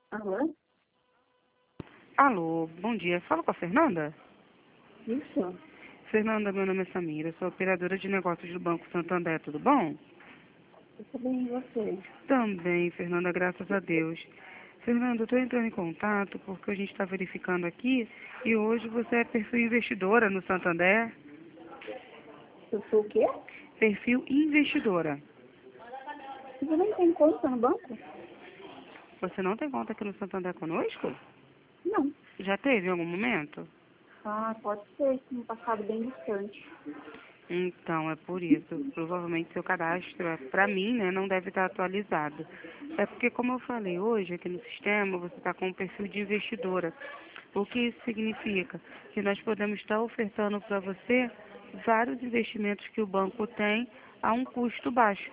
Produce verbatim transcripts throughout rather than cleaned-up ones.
Alô? Alô, bom dia. Fala com a Fernanda? Isso? Fernanda, meu nome é Samira, sou operadora de negócios do Banco Santander, tudo bom? Tudo bem, e você? Também, Fernanda, graças a Deus. Fernanda, eu estou entrando em contato porque a gente está verificando aqui e hoje você é perfil investidora no Santander. Eu sou o quê? Perfil investidora. Você nem tem conta no banco? Você não tem conta aqui no Santander conosco? Não. Já teve em algum momento? Ah, pode ser, no passado bem distante. Então, é por isso. Provavelmente seu cadastro, para mim, né, não deve estar atualizado. É porque, como eu falei hoje, aqui no sistema, você está com um perfil de investidora. O que isso significa? Que nós podemos estar ofertando para você vários investimentos que o banco tem a um custo baixo.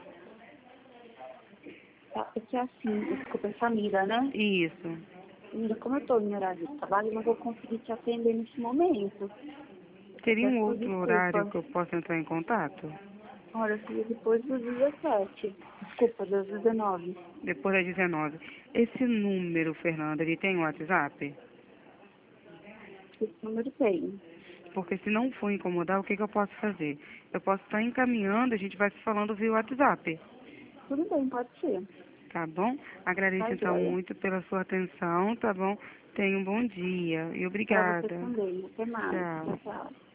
Tá, é que é assim, desculpa, é Samira, né? Isso. Samira, como eu estou em horário de trabalho, eu não vou conseguir te atender nesse momento. Teria um Peço outro horário desculpa. que eu possa entrar em contato? Olha, seria depois dos dezessete. Desculpa, das dezenove. Depois das dezenove. Esse número, Fernanda, ele tem WhatsApp? Esse número tem. Porque se não for incomodar, o que, que eu posso fazer? Eu posso estar encaminhando, a gente vai se falando via WhatsApp, Tudo bem, pode ser. tá bom? Agradeço Tá, então joia. muito pela sua atenção, tá bom? Tenha um bom dia e Para você obrigada. também. Até mais. Tchau, Tchau. tchau.